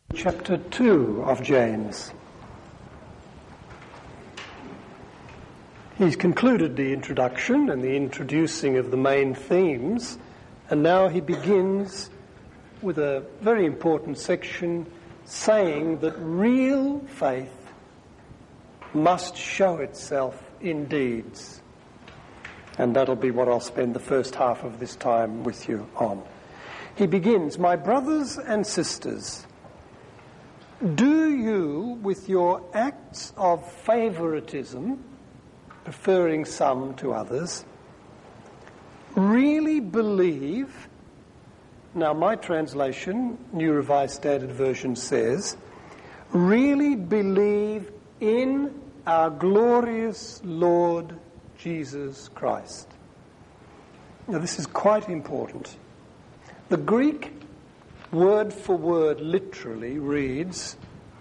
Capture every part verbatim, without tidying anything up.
Chapter two of James. He's concluded the introduction and the introducing of the main themes, and now he begins with a very important section saying that real faith must show itself in deeds. And that'll be what I'll spend the first half of this time with you on. He begins, "My brothers and sisters, do you, with your acts of favoritism, preferring some to others, really believe," now my translation, New Revised Standard Version says, "really believe in our glorious Lord Jesus Christ." Now this is quite important. The Greek word for word literally reads,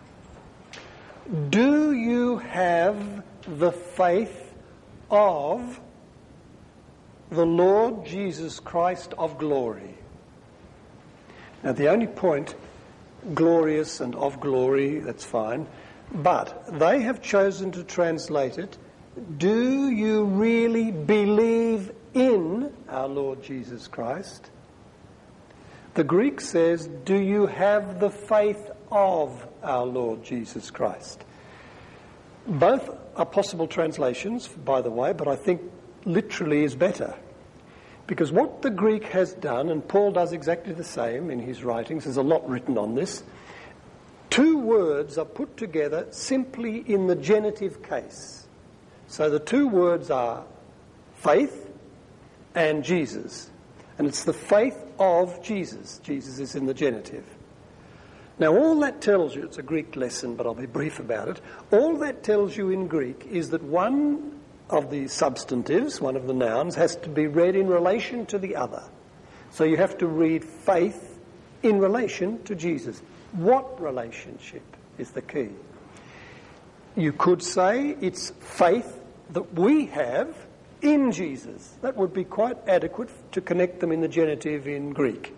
"Do you have the faith of the Lord Jesus Christ of glory?" Now the only point, glorious and of glory, that's fine, but they have chosen to translate it, "Do you really believe in our Lord Jesus Christ?" The Greek says, "Do you have the faith of our Lord Jesus Christ?" Both are possible translations, by the way, but I think literally is better. Because what the Greek has done, and Paul does exactly the same in his writings, there's a lot written on this, two words are put together simply in the genitive case. So the two words are faith and Jesus. And it's the faith of Jesus. Jesus is in the genitive. Now all that tells you, it's a Greek lesson, but I'll be brief about it. All that tells you in Greek is that one of the substantives, one of the nouns, has to be read in relation to the other. So you have to read faith in relation to Jesus. What relationship is the key? You could say it's faith that we have in Jesus. That would be quite adequate to connect them in the genitive in Greek.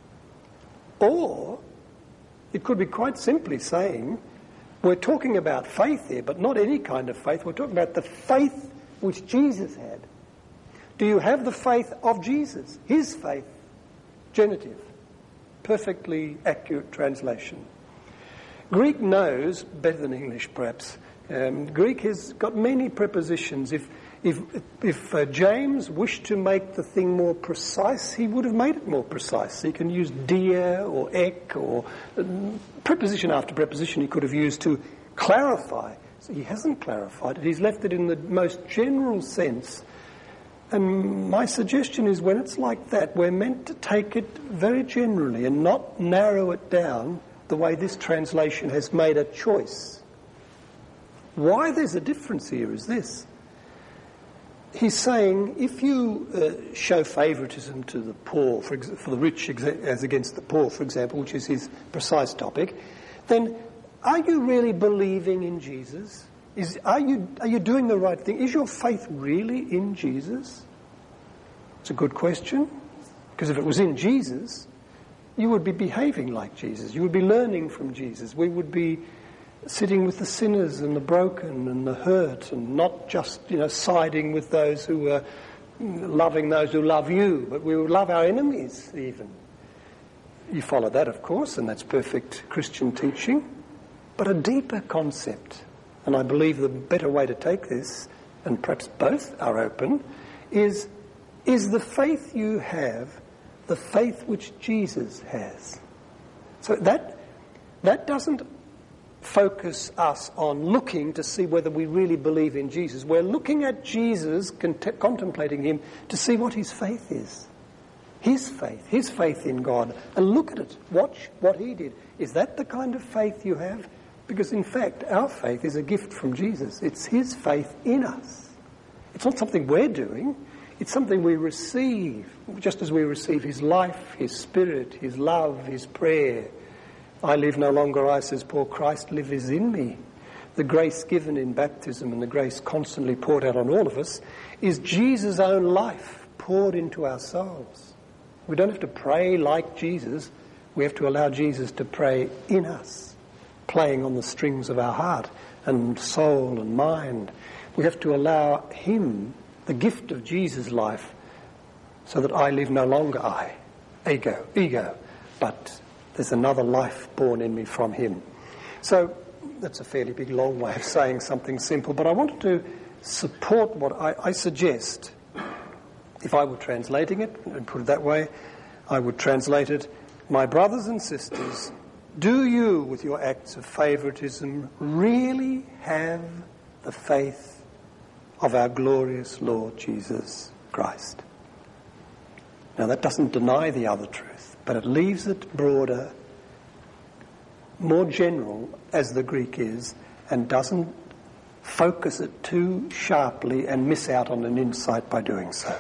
Or it could be quite simply saying, we're talking about faith here, but not any kind of faith. We're talking about the faith which Jesus had. Do you have the faith of Jesus? His faith. Genitive. Perfectly accurate translation. Greek knows, better than English perhaps, um, Greek has got many prepositions. If If, if uh, James wished to make the thing more precise, he would have made it more precise. He can use dia or ek or uh, preposition after preposition he could have used to clarify. So he hasn't clarified it. He's left it in the most general sense. And my suggestion is when it's like that, we're meant to take it very generally and not narrow it down the way this translation has made a choice. Why there's a difference here is this. He's saying if you uh, show favouritism to the poor, for, ex- for the rich exa- as against the poor, for example, which is his precise topic, then are you really believing in Jesus? Is, are you, are you doing the right thing? Is your faith really in Jesus? It's a good question, because if it was in Jesus, you would be behaving like Jesus. You would be learning from Jesus. We would be sitting with the sinners and the broken and the hurt, and not just, you know, siding with those who are loving those who love you, but we would love our enemies even. You follow that, of course, and that's perfect Christian teaching. But a deeper concept, and I believe the better way to take this, and perhaps both are open, is, is the faith you have the faith which Jesus has? So that that doesn't focus us on looking to see whether we really believe in Jesus. We're looking at Jesus, cont- contemplating him, to see what his faith is. His faith, his faith in God. And look at it. Watch what he did. Is that the kind of faith you have? Because in fact, our faith is a gift from Jesus. It's his faith in us. It's not something we're doing. It's something we receive, just as we receive his life, his spirit, his love, his prayer. I live no longer I, says Paul, Christ lives in me. The grace given in baptism and the grace constantly poured out on all of us is Jesus' own life poured into our souls. We don't have to pray like Jesus. We have to allow Jesus to pray in us, playing on the strings of our heart and soul and mind. We have to allow him, the gift of Jesus' life, so that I live no longer I, ego, ego, but there's another life born in me from him. So that's a fairly big, long way of saying something simple, but I wanted to support what I, I suggest. If I were translating it, and put it that way, I would translate it, my brothers and sisters, do you, with your acts of favoritism, really have the faith of our glorious Lord Jesus Christ? Now that doesn't deny the other truth, but it leaves it broader, more general, as the Greek is, and doesn't focus it too sharply and miss out on an insight by doing so.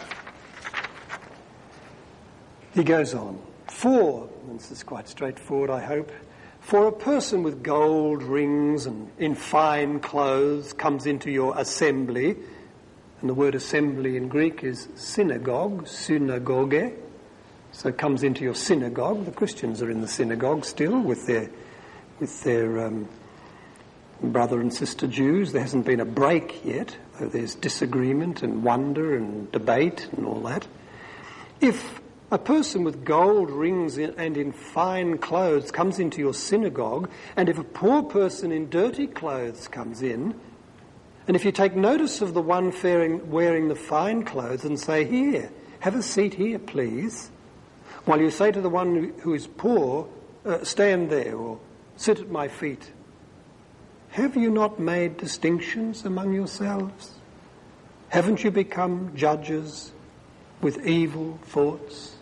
He goes on, for, and this is quite straightforward, I hope, for a person with gold rings and in fine clothes comes into your assembly, and the word assembly in Greek is synagogue, synagoge, so it comes into your synagogue. The Christians are in the synagogue still with their with their um, brother and sister Jews. There hasn't been a break yet, though there's disagreement and wonder and debate and all that. If a person with gold rings and in fine clothes comes into your synagogue, and if a poor person in dirty clothes comes in, and if you take notice of the one wearing, wearing the fine clothes and say, here, have a seat here, please, while you say to the one who is poor, uh, stand there or sit at my feet, have you not made distinctions among yourselves? Haven't you become judges with evil thoughts?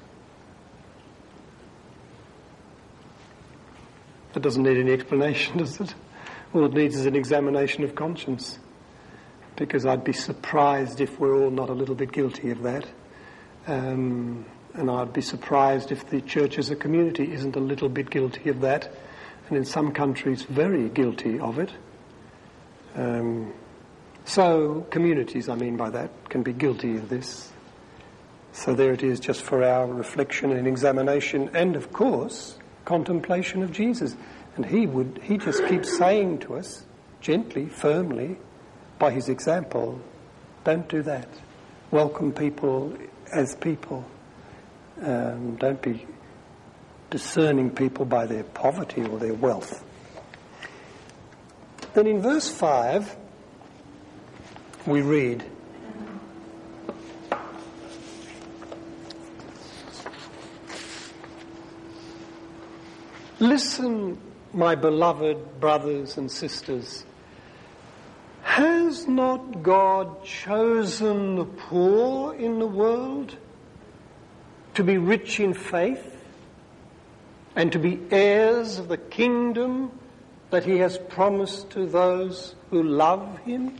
That doesn't need any explanation, does it? All it needs is an examination of conscience. Because I'd be surprised if we're all not a little bit guilty of that. Um, and I'd be surprised if the church as a community isn't a little bit guilty of that. And in some countries, very guilty of it. Um, so communities, I mean by that, can be guilty of this. So there it is, just for our reflection and examination, and of course, contemplation of Jesus. And he would, he just keeps saying to us, gently, firmly, by his example, don't do that. Welcome people as people. Um, don't be discerning people by their poverty or their wealth. Then in verse five, we read, listen, my beloved brothers and sisters, has not God chosen the poor in the world to be rich in faith and to be heirs of the kingdom that he has promised to those who love him?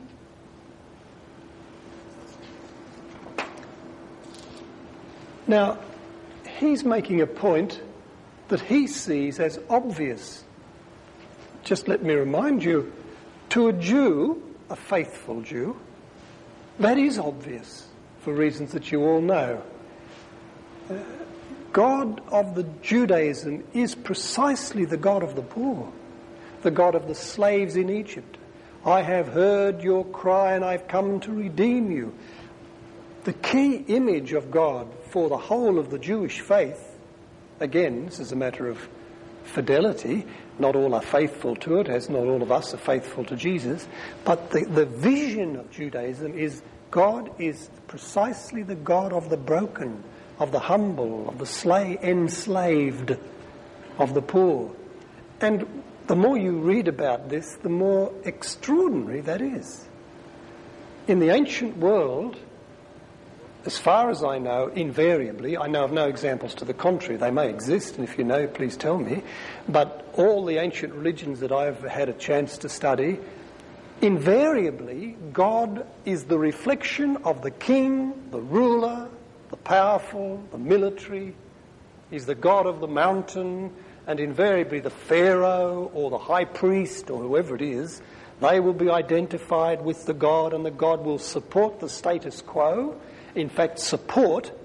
Now, he's making a point that he sees as obvious. Just let me remind you, to a Jew, a faithful Jew, that is obvious for reasons that you all know. Uh, God of the Judaism is precisely the God of the poor, the God of the slaves in Egypt. I have heard your cry and I've come to redeem you. The key image of God for the whole of the Jewish faith, again, this is a matter of fidelity. Not all are faithful to it, as not all of us are faithful to Jesus. But the, the vision of Judaism is God is precisely the God of the broken, of the humble, of the slay, enslaved, of the poor. And the more you read about this, the more extraordinary that is. In the ancient world, as far as I know, invariably, I know of no examples to the contrary, they may exist, and if you know, please tell me, but all the ancient religions that I've had a chance to study, invariably, God is the reflection of the king, the ruler, the powerful, the military. He's the God of the mountain, and invariably the Pharaoh or the high priest or whoever it is, they will be identified with the God, and the God will support the status quo. In fact, support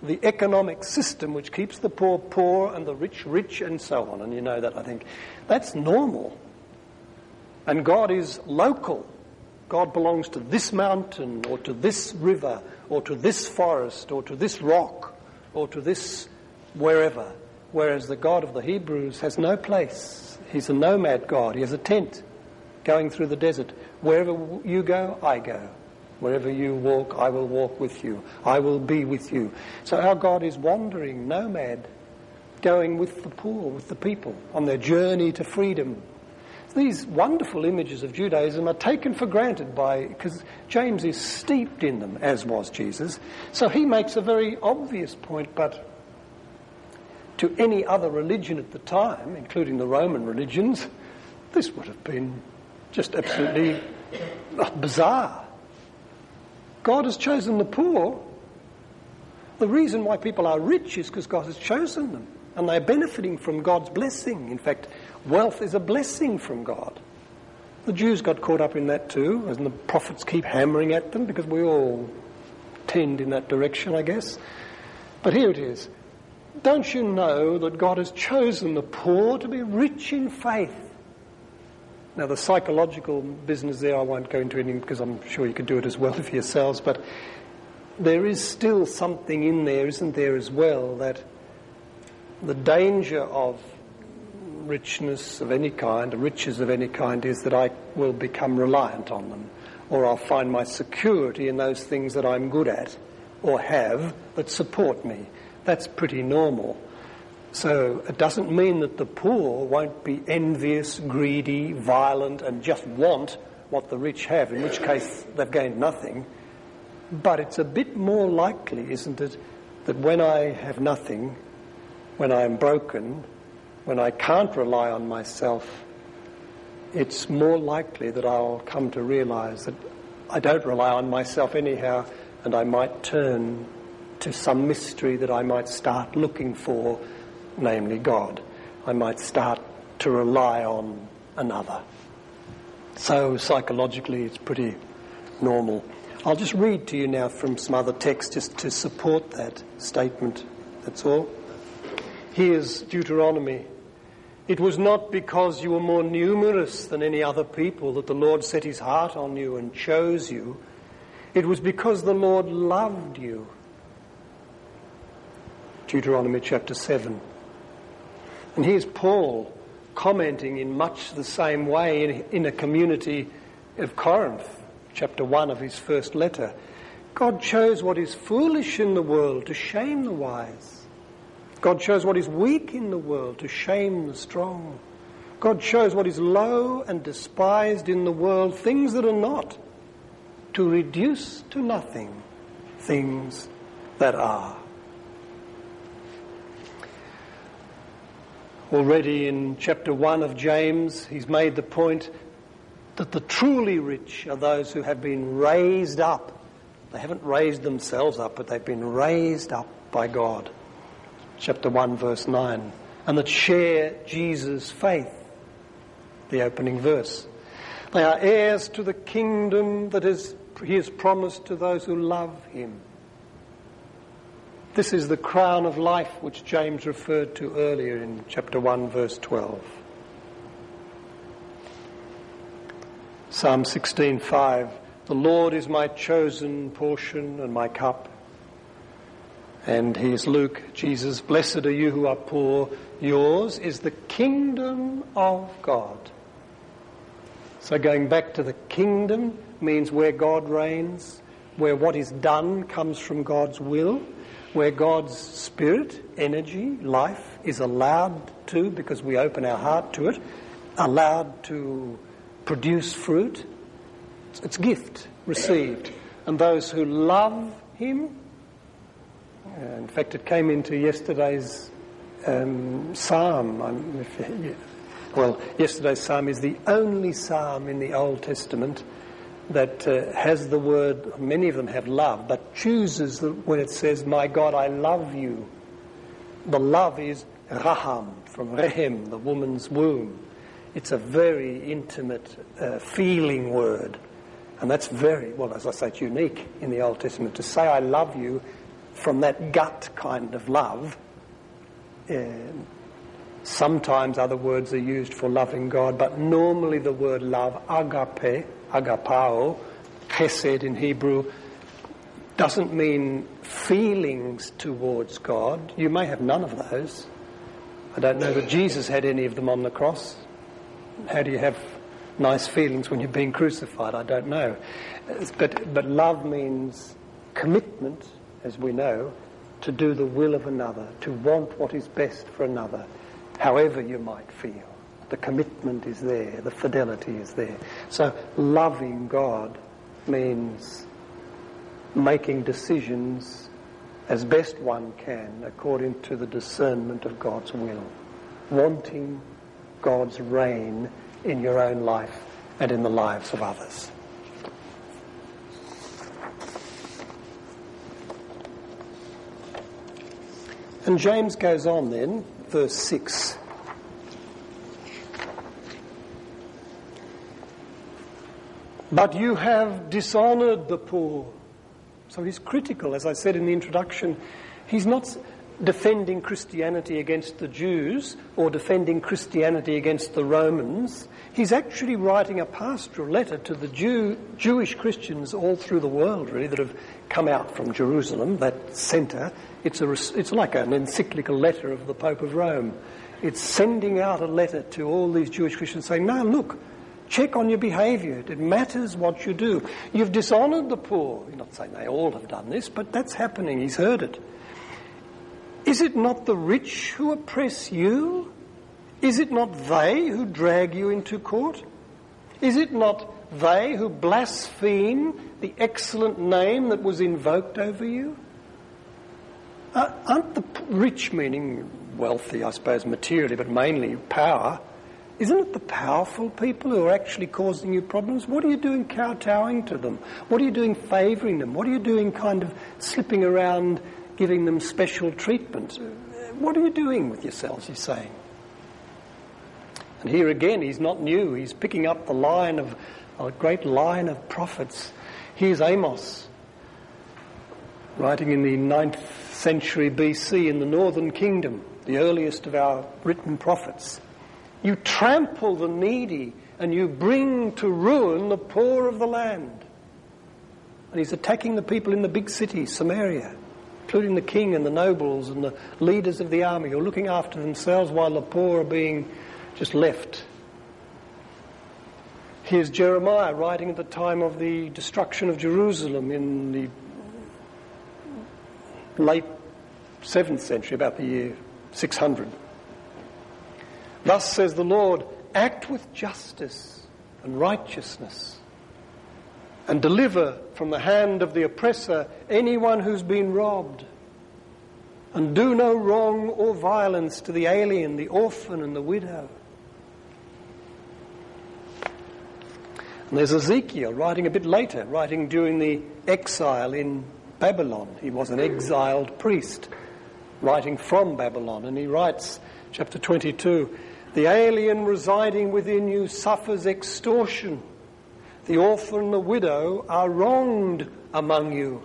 the economic system which keeps the poor poor and the rich rich and so on. And you know that, I think. That's normal. And God is local. God belongs to this mountain or to this river or to this forest or to this rock or to this wherever. Whereas the God of the Hebrews has no place. He's a nomad God. He has a tent going through the desert. Wherever you go, I go. Wherever you walk, I will walk with you. I will be with you. So our God is wandering, nomad, going with the poor, with the people, on their journey to freedom. These wonderful images of Judaism are taken for granted by, because James is steeped in them, as was Jesus. So he makes a very obvious point, but to any other religion at the time, including the Roman religions, this would have been just absolutely bizarre. God has chosen the poor. The reason why people are rich is because God has chosen them, and they're benefiting from God's blessing. In fact, wealth is a blessing from God. The Jews got caught up in that too, and the prophets keep hammering at them because we all tend in that direction, I guess. But here it is. Don't you know that God has chosen the poor to be rich in faith? Now, the psychological business there I won't go into any because I'm sure you could do it as well for yourselves, but there is still something in there, isn't there, as well, that the danger of richness of any kind, riches of any kind, is that I will become reliant on them, or I'll find my security in those things that I'm good at or have that support me. That's pretty normal. So it doesn't mean that the poor won't be envious, greedy, violent, and just want what the rich have, in which case they've gained nothing. But it's a bit more likely, isn't it, that when I have nothing, when I am broken, when I can't rely on myself, it's more likely that I'll come to realise that I don't rely on myself anyhow, and I might turn to some mystery that I might start looking for, namely God. I might start to rely on another. So psychologically it's pretty normal. I'll just read to you now from some other texts just to support that statement. That's all. Here's Deuteronomy. It was not because you were more numerous than any other people that the Lord set his heart on you and chose you. It was because the Lord loved you. Deuteronomy chapter seven. And here's Paul commenting in much the same way in, in a community of Corinth, chapter one of his first letter. God chose what is foolish in the world to shame the wise. God chose what is weak in the world to shame the strong. God chose what is low and despised in the world, things that are not, to reduce to nothing things that are. Already in chapter one of James, he's made the point that the truly rich are those who have been raised up. They haven't raised themselves up, but they've been raised up by God. Chapter one, verse nine. And that share Jesus' faith, the opening verse. They are heirs to the kingdom that is, he has promised to those who love him. This is the crown of life which James referred to earlier in chapter one, verse twelve. Psalm sixteen five. The Lord is my chosen portion and my cup. And here's Luke, Jesus, blessed are you who are poor. Yours is the kingdom of God. So going back to the kingdom means where God reigns, where what is done comes from God's will, where God's spirit, energy, life is allowed to, because we open our heart to it, allowed to produce fruit. It's a gift received. And those who love him, uh, in fact it came into yesterday's um, psalm. I'm, if, well, yesterday's psalm is the only psalm in the Old Testament that uh, has the word, many of them have love, but chooses the, when it says, my God, I love you. The love is raham, from rehem, the woman's womb. It's a very intimate, uh, feeling word. And that's very, well, as I say, it's unique in the Old Testament. To say I love you from that gut kind of love. Uh, sometimes other words are used for loving God, but normally the word love, agape, agapao, chesed in Hebrew, doesn't mean feelings towards God. You may have none of those. I don't know that Jesus had any of them on the cross. How do you have nice feelings when you're being crucified? I don't know. But, but love means commitment, as we know, to do the will of another, to want what is best for another, however you might feel. The commitment is there, the fidelity is there. So loving God means making decisions as best one can according to the discernment of God's will, wanting God's reign in your own life and in the lives of others. And James goes on then, verse six. But you have dishonoured the poor. So he's critical, as I said in the introduction. He's not defending Christianity against the Jews or defending Christianity against the Romans. He's actually writing a pastoral letter to the Jew, Jewish Christians all through the world, really, that have come out from Jerusalem, that centre. It's, a, it's like an encyclical letter of the Pope of Rome. It's sending out a letter to all these Jewish Christians saying, no, look, check on your behaviour. It matters what you do. You've dishonoured the poor. You're not saying they all have done this, but that's happening. He's heard it. Is it not the rich who oppress you? Is it not they who drag you into court? Is it not they who blaspheme the excellent name that was invoked over you? Uh, aren't the rich, meaning wealthy, I suppose, materially, but mainly power, isn't it the powerful people who are actually causing you problems? What are you doing kowtowing to them? What are you doing favouring them? What are you doing kind of slipping around, giving them special treatment? What are you doing with yourselves, he's saying. And here again, he's not new. He's picking up the line of a great line of prophets. Here's Amos, writing in the ninth century B C in the northern kingdom, the earliest of our written prophets. You trample the needy and you bring to ruin the poor of the land. And he's attacking the people in the big cities, Samaria, including the king and the nobles and the leaders of the army who are looking after themselves while the poor are being just left. Here's Jeremiah writing at the time of the destruction of Jerusalem in the late seventh century, about the year six hundred. Thus says the Lord, act with justice and righteousness and deliver from the hand of the oppressor anyone who's been robbed. And do no wrong or violence to the alien, the orphan and the widow. And there's Ezekiel writing a bit later, writing during the exile in Babylon. He was an exiled priest, writing from Babylon. And he writes, chapter twenty-two, the alien residing within you suffers extortion. The orphan and the widow are wronged among you.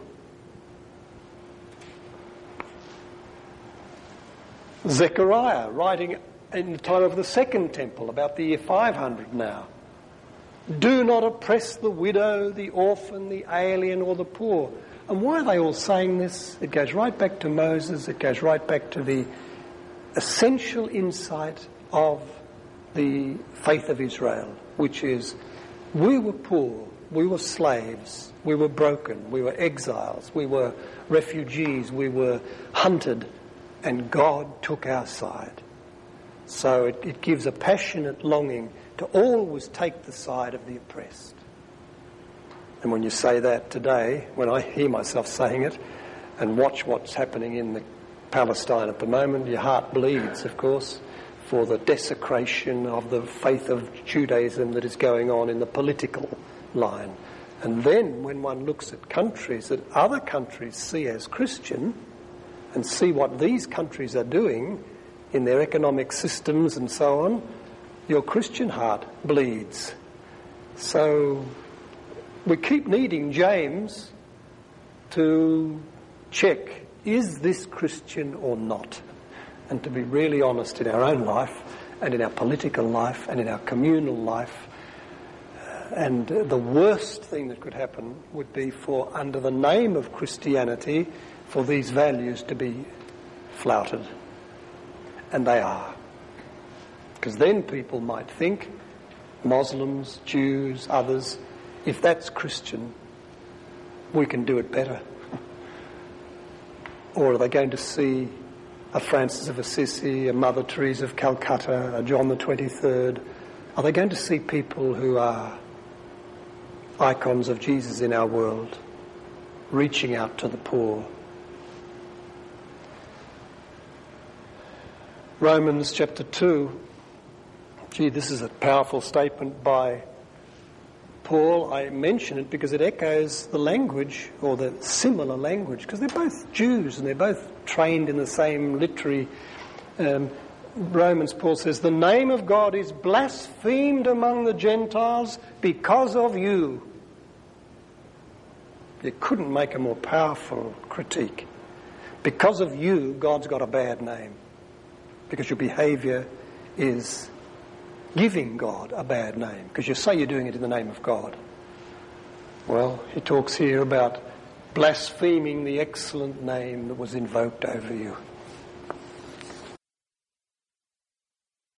Zechariah, writing in the time of the Second Temple, about the year five hundred now. Do not oppress the widow, the orphan, the alien, or the poor. And why are they all saying this? It goes right back to Moses. It goes right back to the essential insight of the faith of Israel, which is we were poor, we were slaves, we were broken, we were exiles, we were refugees, we were hunted, and God took our side. So it, it gives a passionate longing to always take the side of the oppressed. And when you say that today, when I hear myself saying it and watch what's happening in the Palestine at the moment, your heart bleeds, of course, for the desecration of the faith of Judaism that is going on in the political line. And then when one looks at countries that other countries see as Christian and see what these countries are doing in their economic systems and so on, your Christian heart bleeds. So we keep needing James to check, is this Christian or not? And to be really honest in our own life and in our political life and in our communal life. Uh, and the worst thing that could happen would be for, under the name of Christianity, for these values to be flouted. And they are. Because then people might think, Muslims, Jews, others, if that's Christian, we can do it better. Or are they going to see a Francis of Assisi, a Mother Teresa of Calcutta, a John the twenty-third? Are they going to see people who are icons of Jesus in our world, reaching out to the poor? Romans chapter two. Gee, this is a powerful statement by Paul. I mention it because it echoes the language, or the similar language, because they're both Jews and they're both trained in the same literary. Um, Romans, Paul says, the name of God is blasphemed among the Gentiles because of you. You couldn't make a more powerful critique. Because of you, God's got a bad name. Because your behaviour is giving God a bad name, because you say you're doing it in the name of God. Well, he talks here about blaspheming the excellent name that was invoked over you.